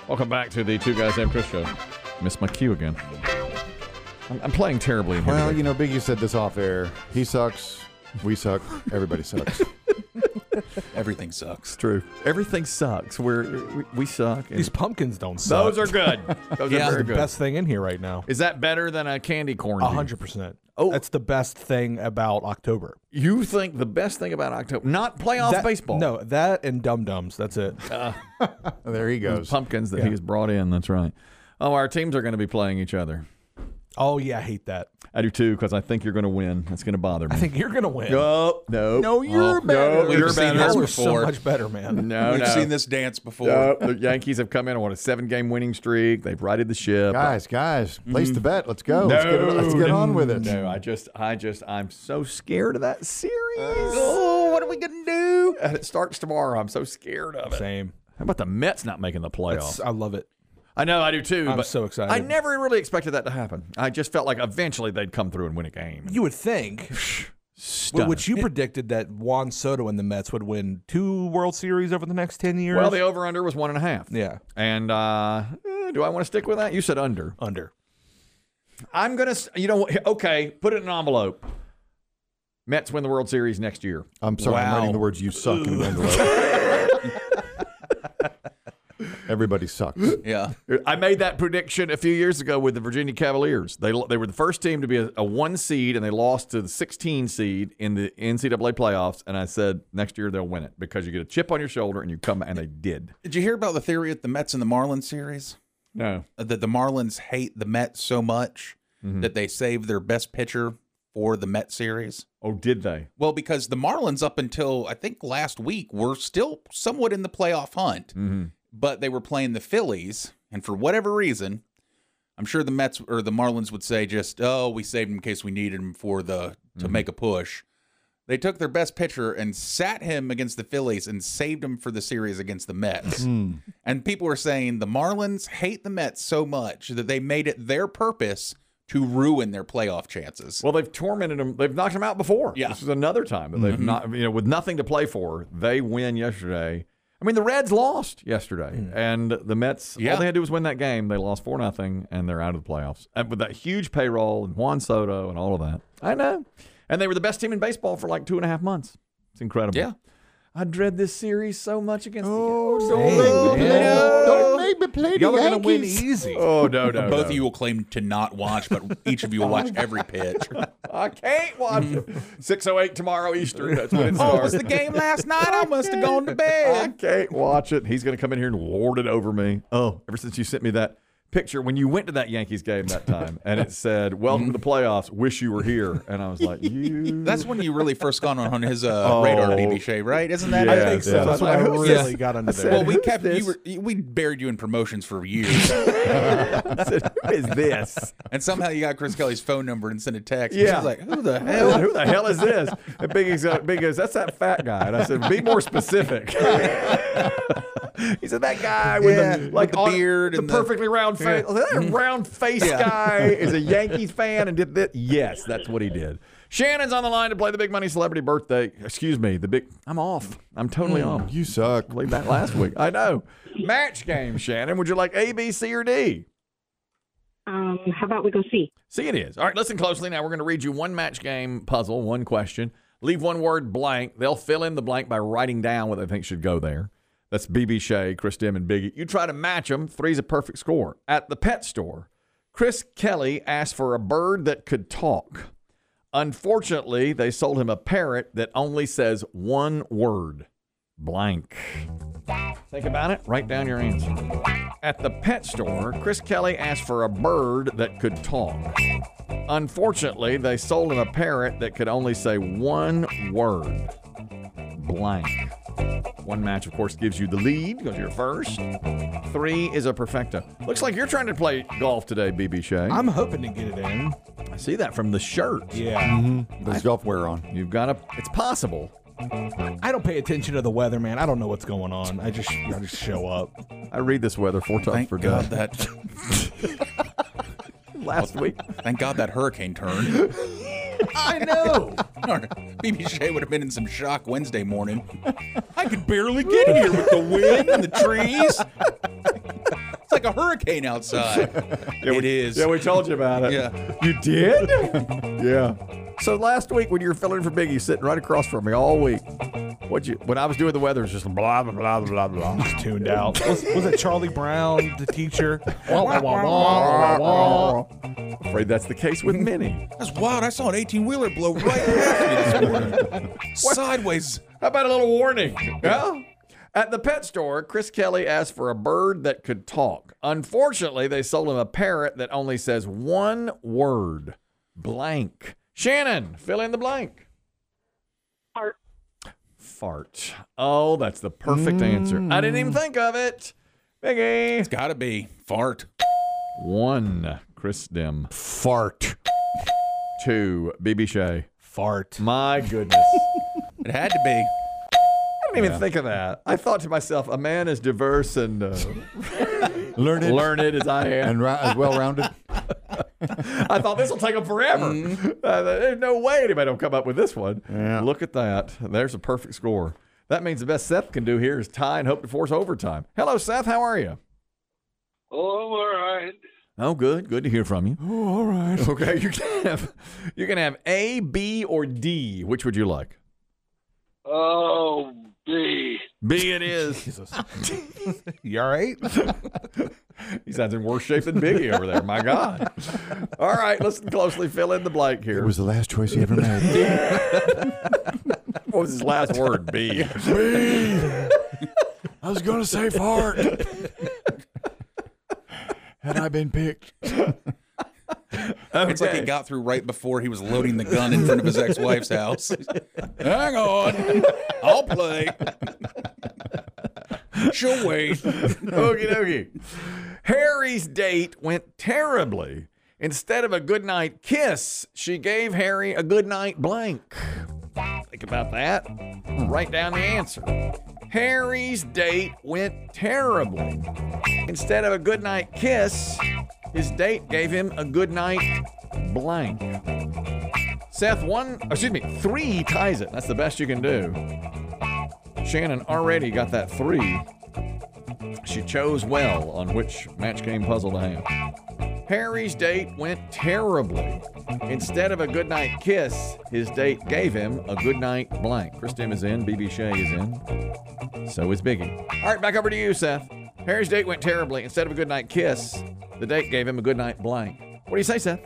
Welcome back to the Two Guys Named Chris show. Missed my cue again. I'm playing terribly in here. Well, today. you know, Biggie said this off air. He sucks. We suck. Everybody sucks. Everything sucks. True. Everything sucks. We suck. These pumpkins don't suck. Those are good. Those Yeah, are very the good. best thing in here right now. Is that better than a candy corn? 100%. Oh. That's the best thing about October. You think the best thing about October, not playoff baseball? No, that and Dum Dums. That's it. There he Those goes. pumpkins that he has brought in. That's right. Oh, our teams are going to be playing each other. Oh, yeah, I hate that. I do too, because I think you're going to win. That's going to bother me. I think you're going to win. No, No, you're better. We've you're seen better. this You're so before. much better, man. No, We've no. seen this dance before. No, the Yankees have come in on a 7-game winning streak. They've righted the ship. Guys, place the bet. Let's go. No, Let's get on with it. No, I'm so scared of that series. Oh, what are we gonna do? And it starts tomorrow. I'm so scared of it. Same. How about the Mets not making the playoffs? I love it. I know, I do too. I'm but so excited. I never really expected that to happen. I just felt like eventually they'd come through and win a game. You would think, Stunning. which you predicted that Juan Soto and the Mets would win 2 World Series over the next 10 years. Well, the over-under was 1.5. Yeah. And do I want to stick with that? You said under. Under. I'm going to, okay, put it in an envelope. Mets win the World Series next year. I'm sorry. I'm Wow. writing the words "you suck" in the envelope. Everybody sucks. Yeah. I made that prediction a few years ago with the Virginia Cavaliers. They were the first team to be a 1 seed, and they lost to the 16 seed in the NCAA playoffs. And I said next year they'll win it because you get a chip on your shoulder and you come, and they did. Did you hear about the theory at the Mets and the Marlins series? No. That the Marlins hate the Mets so much that they saved their best pitcher for the Mets series? Oh, did they? Well, because the Marlins up until, I think, last week were still somewhat in the playoff hunt. But they were playing the Phillies, and for whatever reason, I'm sure the Mets or the Marlins would say just, oh, we saved him in case we needed him for to make a push. They took their best pitcher and sat him against the Phillies and saved him for the series against the Mets. And people were saying the Marlins hate the Mets so much that they made it their purpose to ruin their playoff chances. Well, they've tormented them. They've knocked them out before. Yeah. This is another time that they've not, with nothing to play for, they win yesterday. I mean, the Reds lost yesterday, and the Mets, all they had to do was win that game. They lost 4-0, and they're out of the playoffs. And with that huge payroll and Juan Soto and all of that. I know. And they were the best team in baseball for like 2.5 months. It's incredible. Yeah. I dread this series so much against the Don't make me play the Y'all are going to win Yankees. easy. Oh, no. Both of you will claim to not watch, but each of you will watch every pitch. I can't watch it. 6:08 tomorrow Eastern. That's when it Oh, starts. was the game last night? I must have gone to I bed. can't watch it. He's going to come in here and lord it over me. Oh, ever since you sent me that picture when you went to that Yankees game that time, and it said, "Welcome to the playoffs. Wish you were here." And I was like, "You." That's when you really first got on his radar, BB Shea, right? Isn't that? Yeah, I think so. yeah. That's when I Who's really this? got into said, there. Well, we Who's kept this? we buried you in promotions for years, I said, "Who is this?" and somehow you got Chris Kelly's phone number and sent a text. Yeah. She was like, "Who the Hell, hell?" who the hell is this? And Big goes, "That's that fat guy." And I said, "Be more specific." He said, "That guy with with the beard the and perfectly round face. That round face guy is a Yankees fan and did that." Yes, that's what he did. Shannon's on the line to play the big money celebrity birthday. Excuse me, I'm off. I'm totally off. You suck. Played that last week. I know. Match game, Shannon. Would you like A, B, C, or D? How about we go C? C it is. All right, listen closely. Now we're going to read you one match game puzzle, one question. Leave one word blank. They'll fill in the blank by writing down what they think should go there. That's BB Shea, Chris Dim, and Biggie. You try to match them. 3's a perfect score. At the pet store, Chris Kelly asked for a bird that could talk. Unfortunately, they sold him a parrot that only says one word. Blank. Think about it. Write down your answer. At the pet store, Chris Kelly asked for a bird that could talk. Unfortunately, they sold him a parrot that could only say one word. Blank. One match, of course, gives you the lead because you're first. 3 is a perfecto. Looks like you're trying to play golf today, BB Shea. I'm hoping to get it in. I see that from the shirt. Yeah. There's golf wear on. You've got to, it's possible. I don't pay attention to the weather, man. I don't know what's going on. I just show up. I read this weather 4 times Thank per God day. that. Last week. Thank God that hurricane turned. I know. BB Shea would have been in some shock Wednesday morning. I could barely get here with the wind and the trees. like a hurricane outside. It is. Yeah, we told you about it. Yeah. You did? Yeah. So last week when you were filling for Biggie, sitting right across from me all week, when I was doing the weather, it was just blah, blah, blah, blah, blah. Tuned out. Was it Charlie Brown, the teacher? Afraid that's the case with many. That's wild. I saw an 18-wheeler blow right past me this morning. Sideways. How about a little warning? Yeah? At the pet store, Chris Kelly asked for a bird that could talk. Unfortunately, they sold him a parrot that only says one word, blank. Shannon, fill in the blank. Fart. Fart. Oh, that's the perfect answer. I didn't even think of it. Biggie. It's got to be. Fart. 1, Chris Dim. Fart. 2, BB Shea. Fart. My goodness. It had to be. I didn't even think of that. I thought to myself, a man as diverse and learned as I am. And as well-rounded. I thought this will take them forever. There's no way anybody will come up with this one. Yeah. Look at that. There's a perfect score. That means the best Seth can do here is tie and hope to force overtime. Hello, Seth. How are you? Oh, I'm all right. Oh, good. Good to hear from you. Oh, all right. Okay, you can have A, B, or D. Which would you like? Oh, B. B it is. Jesus. You all right? He sounds in worse shape than Biggie over there. My God. All right, listen closely. Fill in the blank here. It was the last choice he ever made. What was his last word? B. I was going to say fart. Had I been picked. It's like he got through right before he was loading the gun in front of his ex-wife's house. Hang on. I'll play. She'll wait. Okie dokie. Harry's date went terribly. Instead of a goodnight kiss, she gave Harry a goodnight blank. Think about that. Write down the answer. Harry's date went terribly. Instead of a goodnight kiss, his date gave him a goodnight blank. Seth, 3 ties it. That's the best you can do. Shannon already got that 3. She chose well on which match game puzzle to have. Harry's date went terribly. Instead of a goodnight kiss, his date gave him a goodnight blank. Chris Dim is in. BB Shea is in. So is Biggie. All right, back over to you, Seth. Harry's date went terribly. Instead of a goodnight kiss, the date gave him a goodnight blank. What do you say, Seth?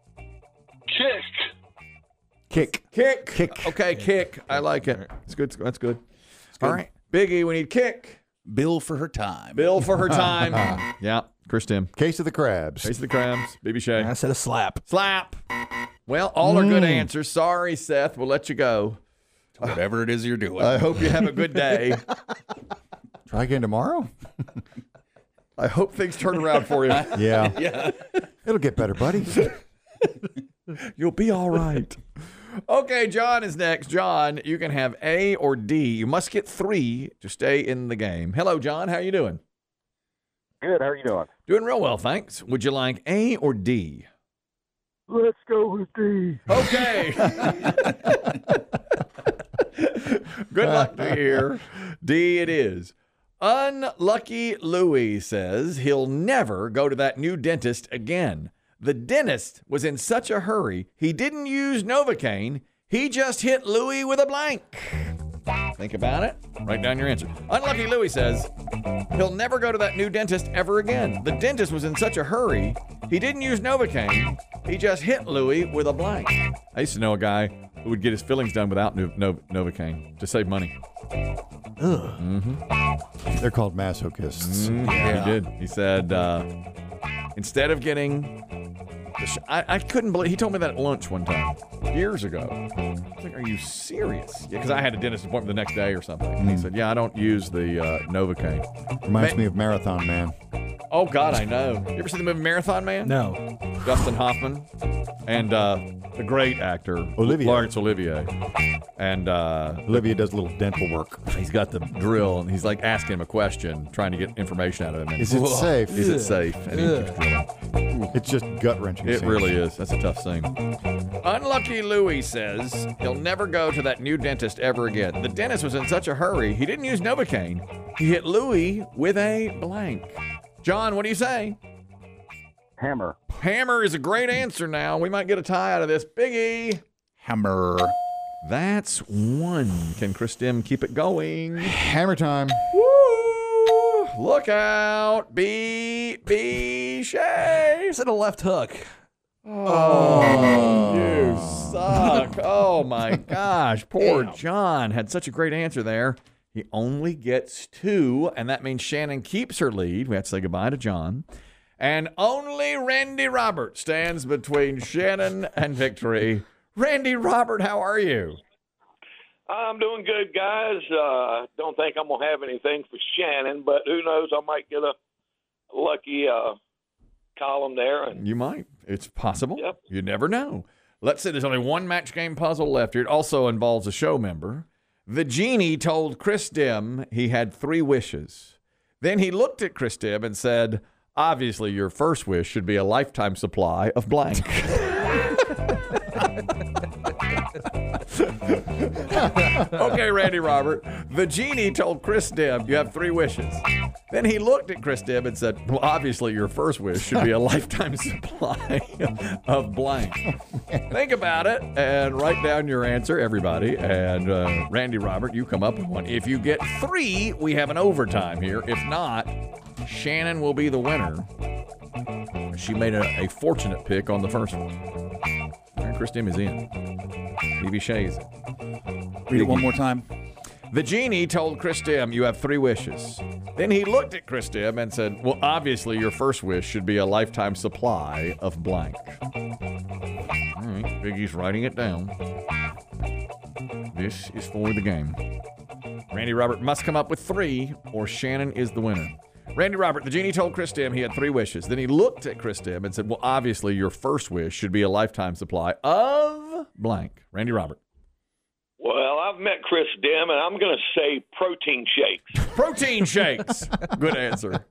Kick. Kick. Okay, kick. I like it. It's good. That's good. All right. Biggie, we need kick. Bill for her time. Bill for her time. Yeah. Chris Tim. Case of the crabs. Case of the crabs. BB Shea. I said a slap. Slap. Well, all are good answers. Sorry, Seth. We'll let you go. Whatever it is you're doing. I hope you have a good day. Try again tomorrow? I hope things turn around for you. Yeah. Yeah. It'll get better, buddy. You'll be all right. Okay, John is next. John, you can have A or D. You must get 3 to stay in the game. Hello, John. How you doing? Good. How are you doing? Doing real well, thanks. Would you like A or D? Let's go with D. Okay. Good luck to hear. D it is. Unlucky Louie says he'll never go to that new dentist again. The dentist was in such a hurry, he didn't use Novocaine. He just hit Louie with a blank. Think about it. Write down your answer. Unlucky Louie says he'll never go to that new dentist ever again. The dentist was in such a hurry, he didn't use Novocaine. He just hit Louie with a blank. I used to know a guy who would get his fillings done without Novocaine to save money. They're called masochists. Yeah, he did. He said instead of getting I couldn't believe he told me that at lunch one time years ago. I was like, "Are you serious?" Yeah, because I had a dentist appointment the next day or something. And he said, "Yeah, I don't use the Novocaine." Reminds me of Marathon Man. Oh God, I know. You ever seen the movie Marathon Man? No. Dustin Hoffman and the great actor Olivier. Laurence Olivier, and Olivia does a little dental work. he's got the drill and he's like asking him a question, trying to get information out of him. And, Is it safe? Is it safe? And he keeps drilling. It's just gut-wrenching. It scene. really is. That's a tough scene. Unlucky Louie says he'll never go to that new dentist ever again. The dentist was in such a hurry, he didn't use Novocaine. He hit Louie with a blank. John, what do you say? Hammer. Hammer is a great answer now. We might get a tie out of this. Biggie. Hammer. That's one. Can Chris Dim keep it going? Hammer time. Woo! Look out. B. Shay. Is it a left hook? Oh, you suck. Oh, my gosh. Poor John had such a great answer there. He only gets 2, and that means Shannon keeps her lead. We have to say goodbye to John. And only Randy Robert stands between Shannon and victory. Randy Robert, how are you? I'm doing good, guys. Don't think I'm going to have anything for Shannon, but who knows? I might get a lucky column there. And You might. It's possible. Yep. You never know. Let's say there's only one match game puzzle left here. It also involves a show member. The genie told Chris Dim he had 3 wishes. Then he looked at Chris Dim and said, obviously your first wish should be a lifetime supply of blank. Okay, Randy Robert. The genie told Chris Dim you have 3 wishes. Then he looked at Chris Dim and said, well, obviously your first wish should be a lifetime supply of blank. Think about it and write down your answer, everybody. And Randy Robert, you come up with one. If you get 3, we have an overtime here. If not, Shannon will be the winner. She made a fortunate pick on the first one. And Chris Dim is in. B.B. Shay's in. Read it one more time. The genie told Chris Dim you have 3 wishes. Then he looked at Chris Dim and said, well, obviously your first wish should be a lifetime supply of blank. All right, Biggie's writing it down. This is for the game. Randy Robert must come up with 3 or Shannon is the winner. Randy Robert, the genie told Chris Dim he had 3 wishes. Then he looked at Chris Dim and said, well, obviously your first wish should be a lifetime supply of blank. Randy Robert. well, I've met Chris Dim, and I'm going to say protein shakes. Protein shakes. Good answer.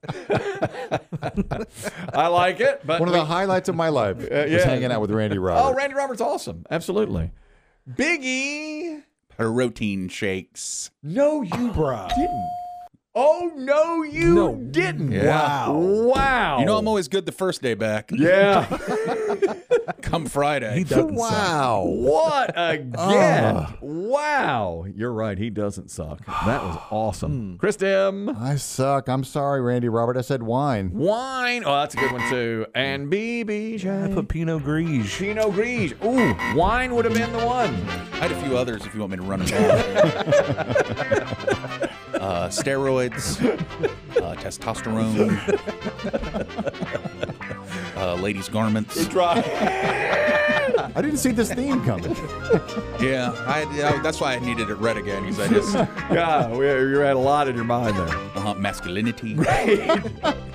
I like it. But One of the highlights of my life was yeah. hanging out with Randy Robert. Oh, Randy Robert's awesome. Absolutely. Biggie. Protein shakes. No, you didn't. Oh, no, you didn't. Yeah. Wow. You know I'm always good the first day back. Yeah. Come Friday. He doesn't Wow. What again? Wow. You're right. He doesn't suck. That was awesome. Chris Dim. I suck. I'm sorry, Randy Robert. I said wine. Wine. Oh, that's a good one, too. And BB. I put Pinot Gris. Pinot Gris. Ooh, wine would have been the one. I had a few others if you want me to run them down. Steroids, testosterone, ladies' garments. I didn't see this theme coming. Yeah, that's why I needed it read again, because I just Yeah, you had a lot in your mind there. masculinity.